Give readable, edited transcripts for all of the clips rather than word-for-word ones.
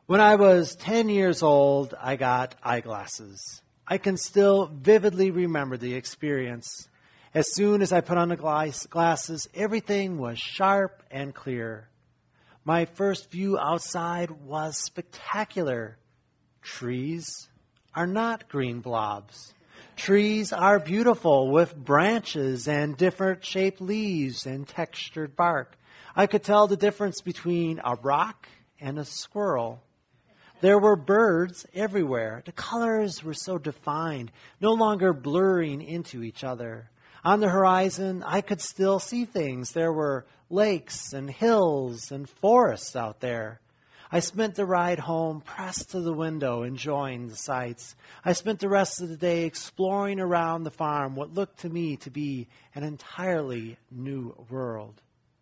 When I was 10 years old, I got eyeglasses. I can still vividly remember the experience. As soon as I put on the glasses, everything was sharp and clear. My first view outside was spectacular. Trees are not green blobs. Trees are beautiful with branches and different shaped leaves and textured bark. I could tell the difference between a rock and a squirrel. There were birds everywhere. The colors were so defined, no longer blurring into each other. On the horizon, I could still see things. There were lakes and hills and forests out there. I spent the ride home pressed to the window, enjoying the sights. I spent the rest of the day exploring around the farm what looked to me to be an entirely new world.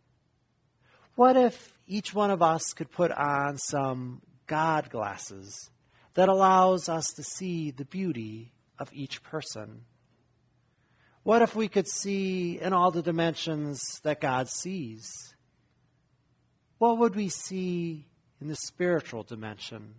What if each one of us could put on some God glasses that allows us to see the beauty of each person? What if we could see in all the dimensions that God sees? What would we see in the spiritual dimension?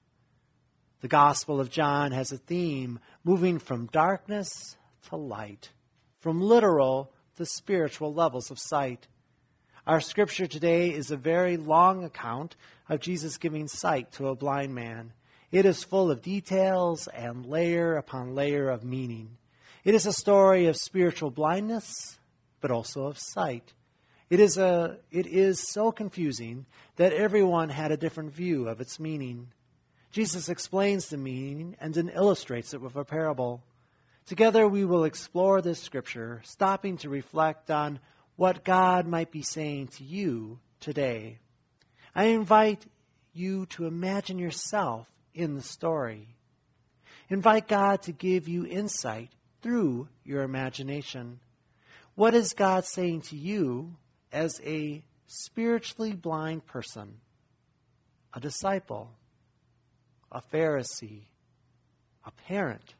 The Gospel of John has a theme moving from darkness to light, from literal to spiritual levels of sight. Our scripture today is a very long account of Jesus giving sight to a blind man. It is full of details and layer upon layer of meaning. It is a story of spiritual blindness, but also of sight. It is so confusing that everyone had a different view of its meaning. Jesus explains the meaning and then illustrates it with a parable. Together we will explore this scripture, stopping to reflect on what God might be saying to you today. I invite you to imagine yourself in the story. Invite God to give you insight through your imagination. What is God saying to you as a spiritually blind person, a disciple, a Pharisee, a parent,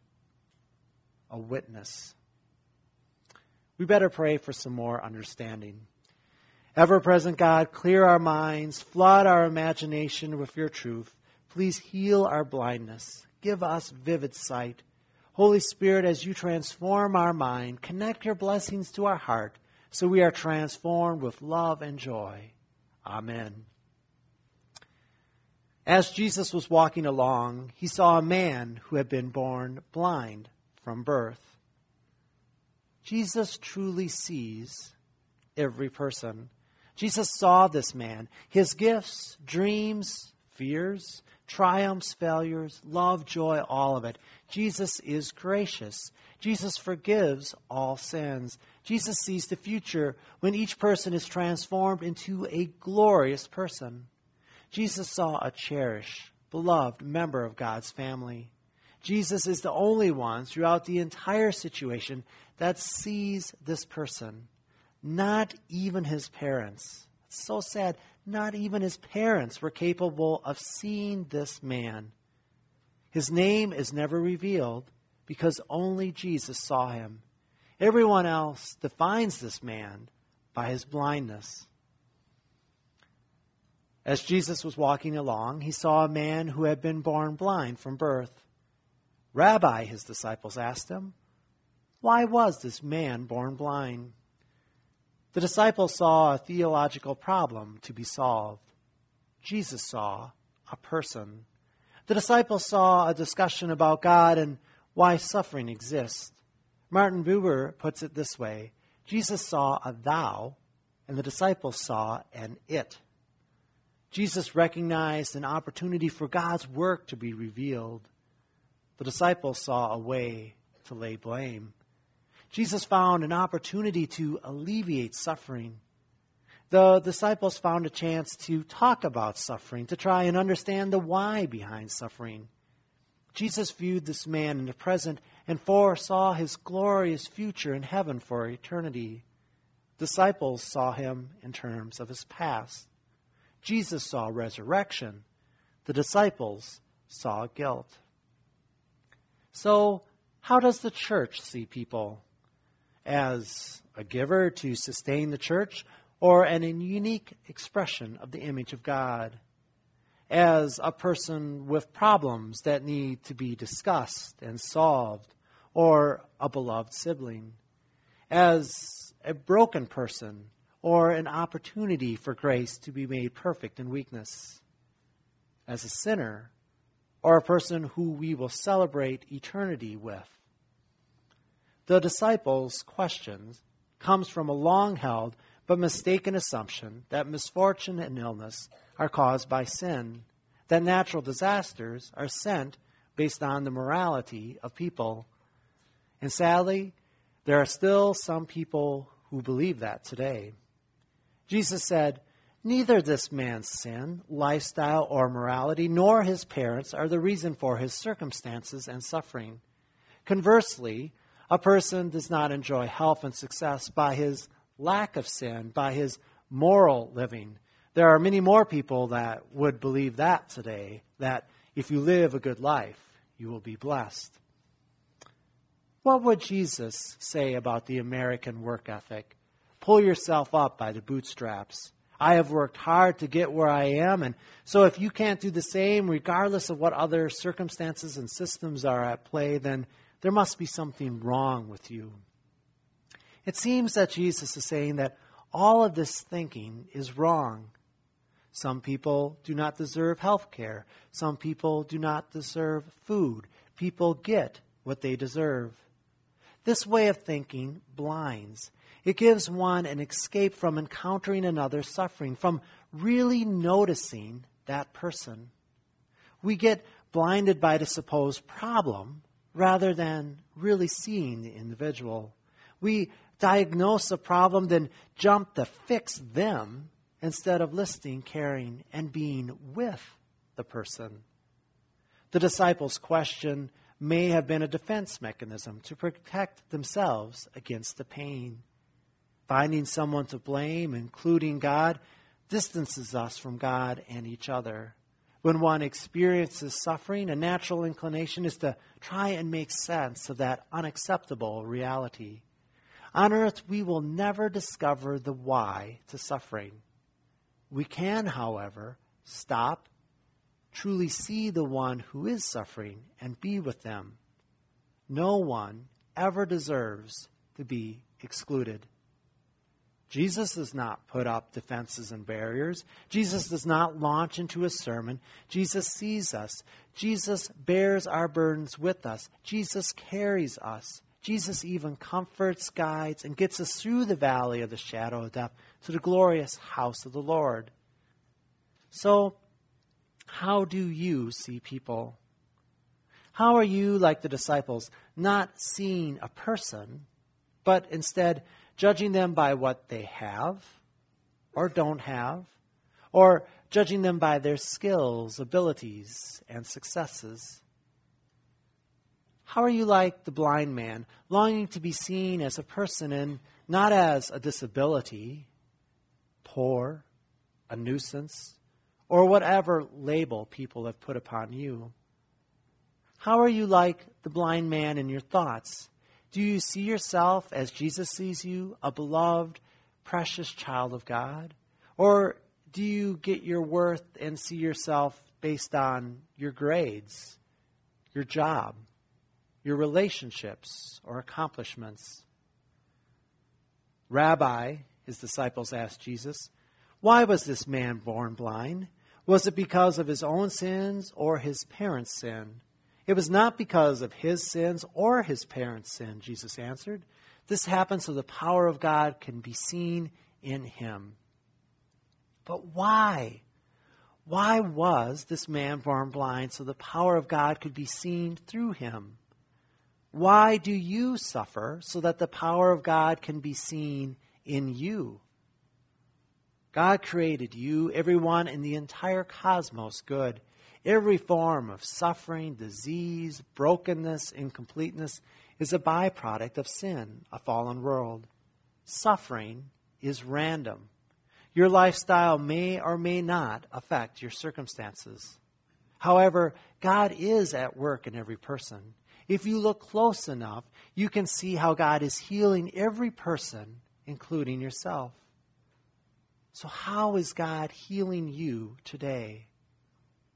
a witness? We better pray for some more understanding. Ever-present God, clear our minds, flood our imagination with your truth. Please heal our blindness. Give us vivid sight. Holy Spirit, as you transform our mind, connect your blessings to our heart so we are transformed with love and joy. Amen. As Jesus was walking along, he saw a man who had been born blind from birth. Jesus truly sees every person. Jesus saw this man, his gifts, dreams, fears, triumphs, failures, love, joy, all of it. Jesus is gracious. Jesus forgives all sins. Jesus sees the future when each person is transformed into a glorious person. Jesus saw a cherished, beloved member of God's family. Jesus is the only one throughout the entire situation that sees this person. Not even his parents. It's so sad. Not even his parents were capable of seeing this man. His name is never revealed because only Jesus saw him. Everyone else defines this man by his blindness. As Jesus was walking along, he saw a man who had been born blind from birth. "Rabbi," his disciples asked him, "why was this man born blind?" The disciples saw a theological problem to be solved. Jesus saw a person. The disciples saw a discussion about God and why suffering exists. Martin Buber puts it this way: Jesus saw a thou, and the disciples saw an it. Jesus recognized an opportunity for God's work to be revealed. The disciples saw a way to lay blame. Jesus found an opportunity to alleviate suffering. The disciples found a chance to talk about suffering, to try and understand the why behind suffering. Jesus viewed this man in the present and foresaw his glorious future in heaven for eternity. Disciples saw him in terms of his past. Jesus saw resurrection. The disciples saw guilt. So, how does the church see people? As a giver to sustain the church, or an unique expression of the image of God? as a person with problems that need to be discussed and solved, or a beloved sibling, as a broken person, or an opportunity for grace to be made perfect in weakness, as a sinner, or a person who we will celebrate eternity with. The disciples' question comes from a long-held but mistaken assumption that misfortune and illness are caused by sin, that natural disasters are sent based on the morality of people. And sadly, there are still some people who believe that today. Jesus said, "Neither this man's sin, lifestyle, or morality, nor his parents are the reason for his circumstances and suffering. Conversely, a person does not enjoy health and success by his lack of sin, by his moral living." There are many more people that would believe that today, that if you live a good life, you will be blessed. What would Jesus say about the American work ethic? Pull yourself up by the bootstraps. I have worked hard to get where I am, and so if you can't do the same, regardless of what other circumstances and systems are at play, then there must be something wrong with you. It seems that Jesus is saying that all of this thinking is wrong. Some people do not deserve health care. Some people do not deserve food. People get what they deserve. This way of thinking blinds. It gives one an escape from encountering another's suffering, from really noticing that person. We get blinded by the supposed problem rather than really seeing the individual. We diagnose a problem, then jump to fix them instead of listening, caring, and being with the person. The disciples' question may have been a defense mechanism to protect themselves against the pain. Finding someone to blame, including God, distances us from God and each other. When one experiences suffering, a natural inclination is to try and make sense of that unacceptable reality. On earth, we will never discover the why to suffering. We can, however, stop, truly see the one who is suffering, and be with them. No one ever deserves to be excluded. Jesus does not put up defenses and barriers. Jesus does not launch into a sermon. Jesus sees us. Jesus bears our burdens with us. Jesus carries us. Jesus even comforts, guides, and gets us through the valley of the shadow of death to the glorious house of the Lord. So, how do you see people? How are you, like the disciples, not seeing a person, but instead judging them by what they have or don't have, or judging them by their skills, abilities, and successes? How are you like the blind man, longing to be seen as a person and not as a disability, poor, a nuisance, or whatever label people have put upon you? How are you like the blind man in your thoughts? Do you see yourself as Jesus sees you, a beloved, precious child of God? Or do you get your worth and see yourself based on your grades, your job, your relationships, or accomplishments? "Rabbi," his disciples asked Jesus, "why was this man born blind? Was it because of his own sins or his parents' sin?" "It was not because of his sins or his parents' sin," Jesus answered. "This happened so the power of God can be seen in him." But why? Why was this man born blind so the power of God could be seen through him? Why do you suffer so that the power of God can be seen in you? God created you, everyone in the entire cosmos, good. Every form of suffering, disease, brokenness, incompleteness is a byproduct of sin, a fallen world. Suffering is random. Your lifestyle may or may not affect your circumstances. However, God is at work in every person. If you look close enough, you can see how God is healing every person, including yourself. So how is God healing you today?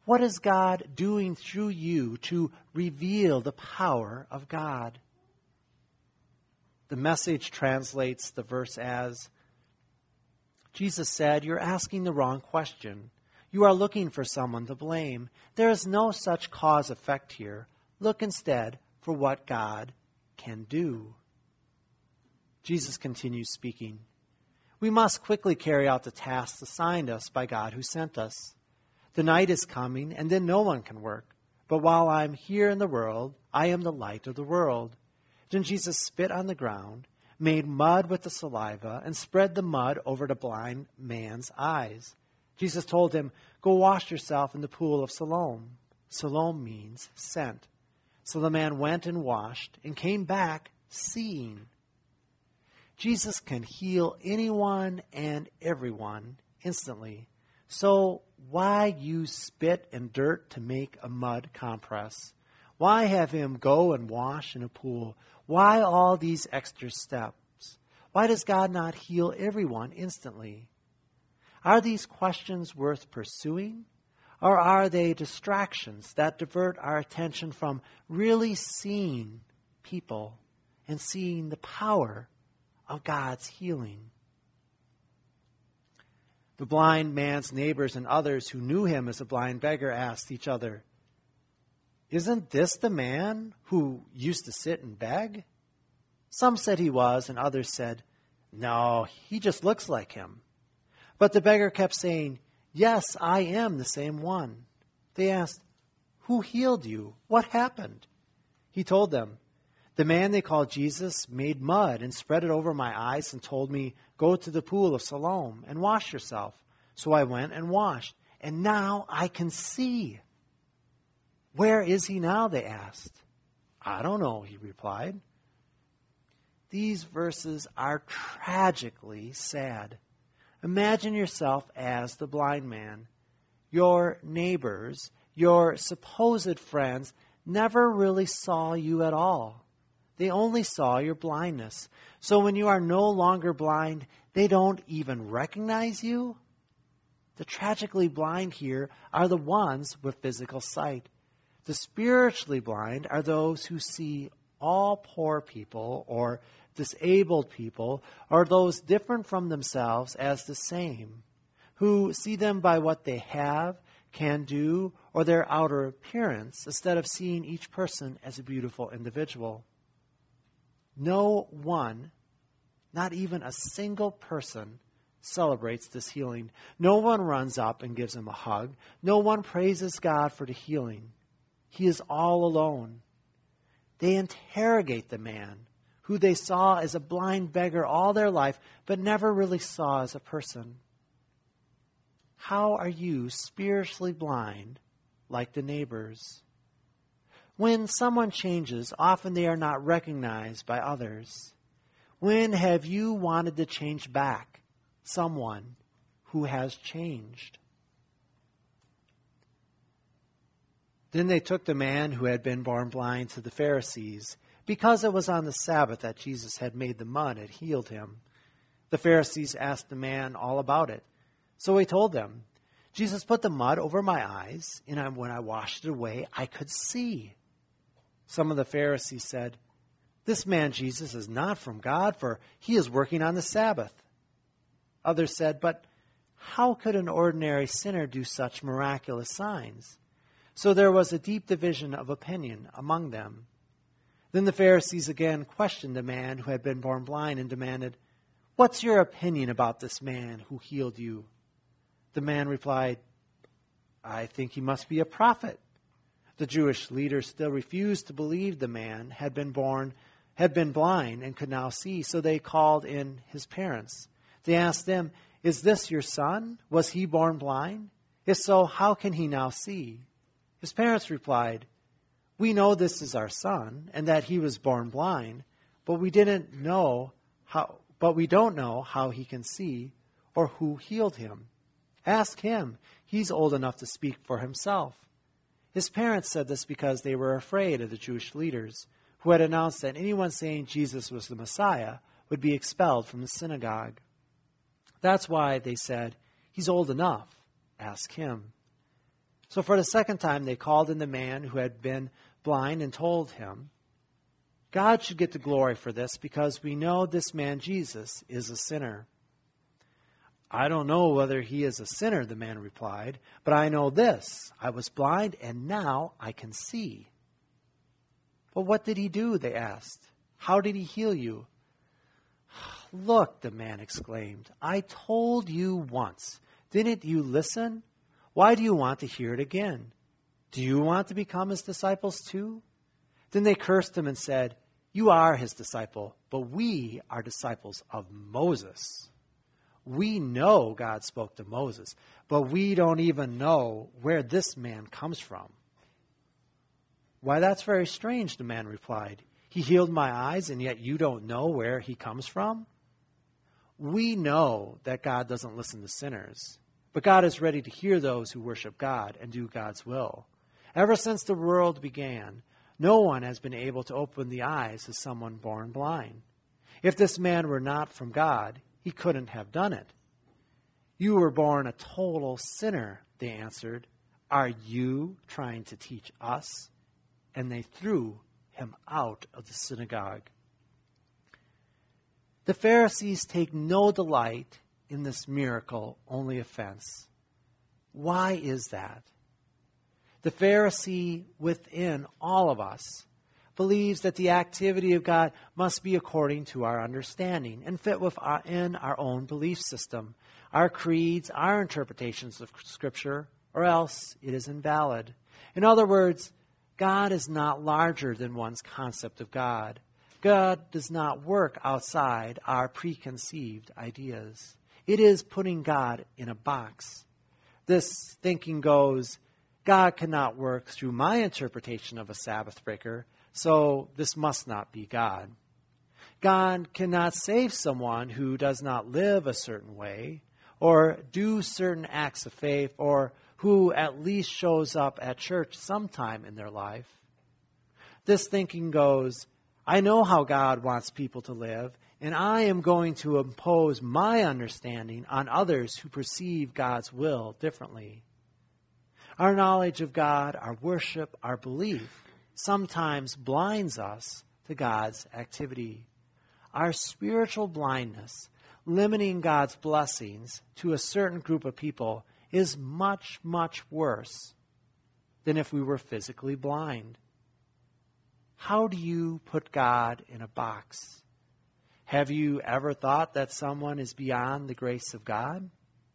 What is God doing through you to reveal the power of God? The Message translates the verse as, Jesus said, "You're asking the wrong question. You are looking for someone to blame. There is no such cause-effect here. Look instead for what God can do." Jesus continues speaking. We must quickly carry out the tasks assigned us by God who sent us. The night is coming, and then no one can work. But while I'm here in the world, I am the light of the world. Then Jesus spit on the ground, made mud with the saliva, and spread the mud over the blind man's eyes. Jesus told him, "Go wash yourself in the pool of Siloam." Siloam means sent. So the man went and washed and came back seeing. Jesus can heal anyone and everyone instantly. So why use spit and dirt to make a mud compress? Why have him go and wash in a pool? Why all these extra steps? Why does God not heal everyone instantly? Are these questions worth pursuing? Or are they distractions that divert our attention from really seeing people and seeing the power of God's healing? The blind man's neighbors and others who knew him as a blind beggar asked each other, "Isn't this the man who used to sit and beg?" Some said he was, and others said, "No, he just looks like him." But the beggar kept saying, "Yes, I am the same one." They asked, "Who healed you? What happened?" He told them, "The man they called Jesus made mud and spread it over my eyes and told me, 'Go to the pool of Siloam and wash yourself.' So I went and washed, and now I can see." "Where is he now?" they asked. "I don't know," he replied. These verses are tragically sad. Imagine yourself as the blind man. Your neighbors, your supposed friends, never really saw you at all. They only saw your blindness. So when you are no longer blind, they don't even recognize you? The tragically blind here are the ones with physical sight. The spiritually blind are those who see all poor people or disabled people or those different from themselves as the same, who see them by what they have, can do, or their outer appearance, instead of seeing each person as a beautiful individual. No one, not even a single person, celebrates this healing. No one runs up and gives him a hug. No one praises God for the healing. He is all alone. They interrogate the man, who they saw as a blind beggar all their life, but never really saw as a person. How are you spiritually blind like the neighbors? When someone changes, often they are not recognized by others. When have you wanted to change back someone who has changed? Then they took the man who had been born blind to the Pharisees, because it was on the Sabbath that Jesus had made the mud and healed him. The Pharisees asked the man all about it. So he told them, "Jesus put the mud over my eyes, and when I washed it away, I could see." Some of the Pharisees said, "This man Jesus is not from God, for he is working on the Sabbath." Others said, "But how could an ordinary sinner do such miraculous signs?" So there was a deep division of opinion among them. Then the Pharisees again questioned the man who had been born blind and demanded, "What's your opinion about this man who healed you?" The man replied, "I think he must be a prophet." The Jewish leaders still refused to believe the man had been blind and could now see, so they called in his parents. They asked them, "Is this your son? Was he born blind? If so, how can he now see?" His parents replied, "We know this is our son and that he was born blind, but we don't know how he can see or who healed him. Ask him. He's old enough to speak for himself." His parents said this because they were afraid of the Jewish leaders, who had announced that anyone saying Jesus was the Messiah would be expelled from the synagogue. That's why they said, "He's old enough. Ask him." So for the second time, they called in the man who had been blind and told him, God should get the glory for this because we know this man Jesus is a sinner. I don't know whether he is a sinner, the man replied, but I know this. I was blind and now I can see. But what did he do? They asked. How did he heal you? Look, the man exclaimed. I told you once. Didn't you listen? Why do you want to hear it again? Do you want to become his disciples too? Then they cursed him and said, You are his disciple, but we are disciples of Moses. We know God spoke to Moses, but we don't even know where this man comes from. Why, that's very strange, the man replied. He healed my eyes, and yet you don't know where he comes from? We know that God doesn't listen to sinners, but God is ready to hear those who worship God and do God's will. Ever since the world began, no one has been able to open the eyes of someone born blind. If this man were not from God, he couldn't have done it. You were born a total sinner, they answered. Are you trying to teach us? And they threw him out of the synagogue. The Pharisees take no delight in this miracle, only offense. Why is that? The Pharisee within all of us believes that the activity of God must be according to our understanding and fit within our own belief system, our creeds, our interpretations of Scripture, or else it is invalid. In other words, God is not larger than one's concept of God. God does not work outside our preconceived ideas. It is putting God in a box. This thinking goes, God cannot work through my interpretation of a Sabbath breaker, so this must not be God. God cannot save someone who does not live a certain way, or do certain acts of faith, or who at least shows up at church sometime in their life. This thinking goes, I know how God wants people to live, and I am going to impose my understanding on others who perceive God's will differently. Our knowledge of God, our worship, our belief sometimes blinds us to God's activity. Our spiritual blindness, limiting God's blessings to a certain group of people, is much, much worse than if we were physically blind. How do you put God in a box? Have you ever thought that someone is beyond the grace of God?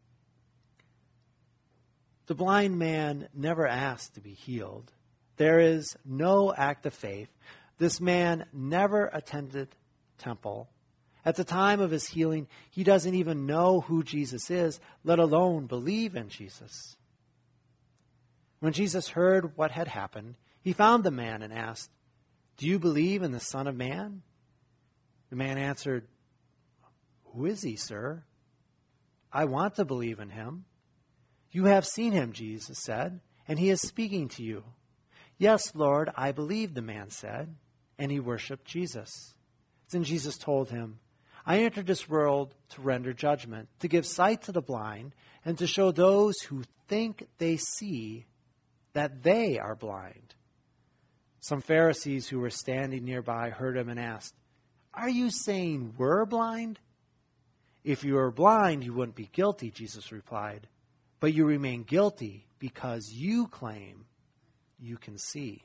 The blind man never asked to be healed. There is no act of faith. This man never attended temple. At the time of his healing, he doesn't even know who Jesus is, let alone believe in Jesus. When Jesus heard what had happened, he found the man and asked, Do you believe in the Son of Man? The man answered, Who is he, sir? I want to believe in him. You have seen him, Jesus said, and he is speaking to you. Yes, Lord, I believe, the man said, and he worshiped Jesus. Then Jesus told him, I entered this world to render judgment, to give sight to the blind, and to show those who think they see that they are blind. Some Pharisees who were standing nearby heard him and asked, Are you saying we're blind? If you were blind, you wouldn't be guilty, Jesus replied. But you remain guilty because you claim you can see.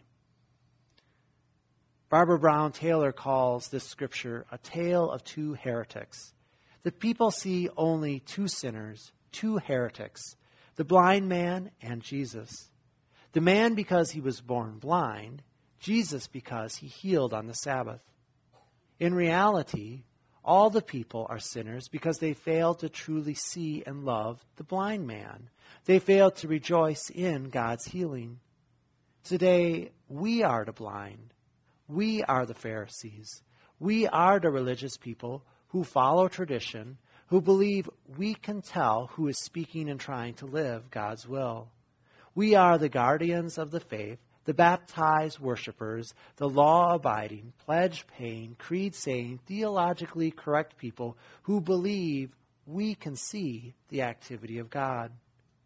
Barbara Brown Taylor calls this scripture a tale of two heretics. The people see only two sinners, two heretics, the blind man and Jesus. The man because he was born blind, Jesus because he healed on the Sabbath. In reality, all the people are sinners because they failed to truly see and love the blind man. They failed to rejoice in God's healing. Today, we are the blind. We are the Pharisees. We are the religious people who follow tradition, who believe we can tell who is speaking and trying to live God's will. We are the guardians of the faith, the baptized worshipers, the law-abiding, pledge-paying, creed-saying, theologically correct people who believe we can see the activity of God.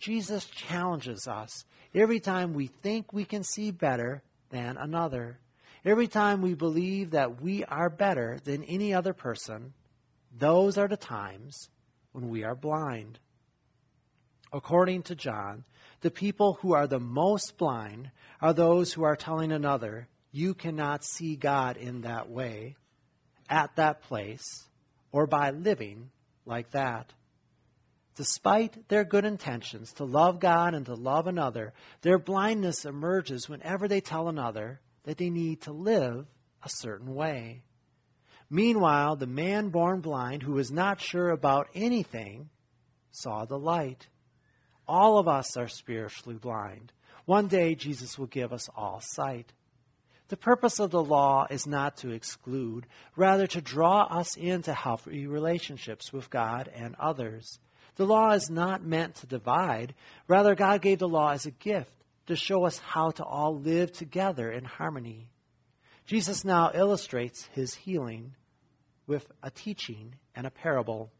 Jesus challenges us every time we think we can see better than another. Every time we believe that we are better than any other person, those are the times when we are blind. According to John, the people who are the most blind are those who are telling another, you cannot see God in that way, at that place, or by living like that. Despite their good intentions to love God and to love another, their blindness emerges whenever they tell another that they need to live a certain way. Meanwhile, the man born blind who was not sure about anything saw the light. All of us are spiritually blind. One day, Jesus will give us all sight. The purpose of the law is not to exclude, rather to draw us into healthy relationships with God and others. The law is not meant to divide. Rather, God gave the law as a gift to show us how to all live together in harmony. Jesus now illustrates his healing with a teaching and a parable.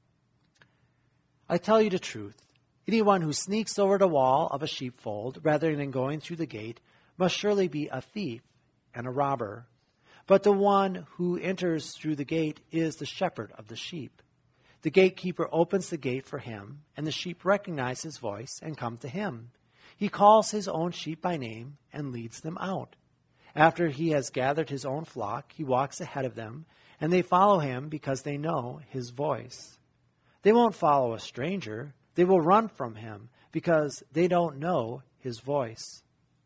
I tell you the truth. Anyone who sneaks over the wall of a sheepfold rather than going through the gate must surely be a thief and a robber. But the one who enters through the gate is the shepherd of the sheep. The gatekeeper opens the gate for him, and the sheep recognize his voice and come to him. He calls his own sheep by name and leads them out. After he has gathered his own flock, he walks ahead of them, and they follow him because they know his voice. They won't follow a stranger. They will run from him because they don't know his voice.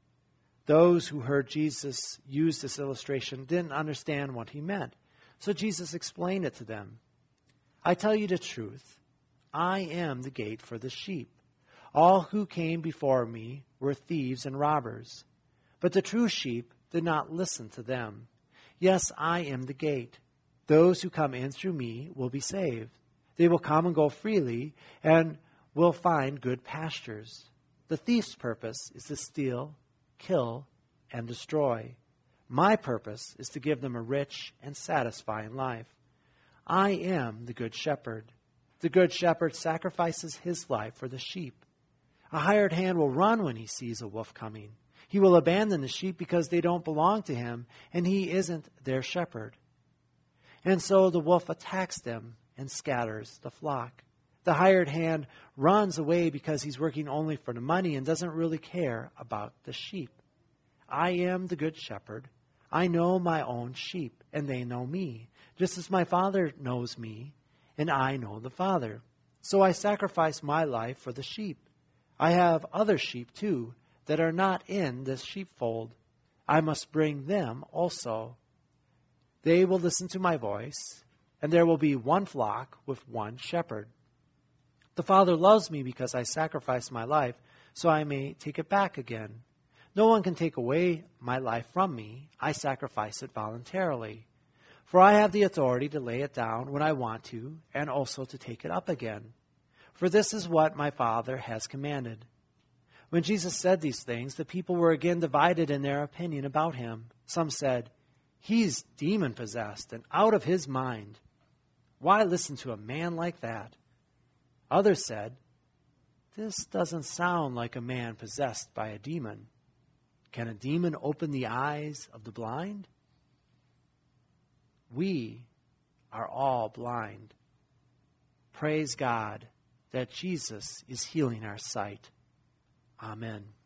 Those who heard Jesus use this illustration didn't understand what he meant, so Jesus explained it to them. I tell you the truth, I am the gate for the sheep. All who came before me were thieves and robbers, but the true sheep did not listen to them. Yes, I am the gate. Those who come in through me will be saved. They will come and go freely and will find good pastures. The thief's purpose is to steal, kill, and destroy. My purpose is to give them a rich and satisfying life. I am the good shepherd. The good shepherd sacrifices his life for the sheep. A hired hand will run when he sees a wolf coming. He will abandon the sheep because they don't belong to him, and he isn't their shepherd. And so the wolf attacks them and scatters the flock. The hired hand runs away because he's working only for the money and doesn't really care about the sheep. I am the good shepherd. I know my own sheep, and they know me, just as my Father knows me, and I know the Father. So I sacrifice my life for the sheep. I have other sheep, too, that are not in this sheepfold. I must bring them also. They will listen to my voice, and there will be one flock with one shepherd. The Father loves me because I sacrifice my life, so I may take it back again. No one can take away my life from me. I sacrifice it voluntarily. For I have the authority to lay it down when I want to, and also to take it up again. For this is what my Father has commanded. When Jesus said these things, the people were again divided in their opinion about him. Some said, he's demon-possessed and out of his mind. Why listen to a man like that? Others said, this doesn't sound like a man possessed by a demon. Can a demon open the eyes of the blind? We are all blind. Praise God that Jesus is healing our sight. Amen.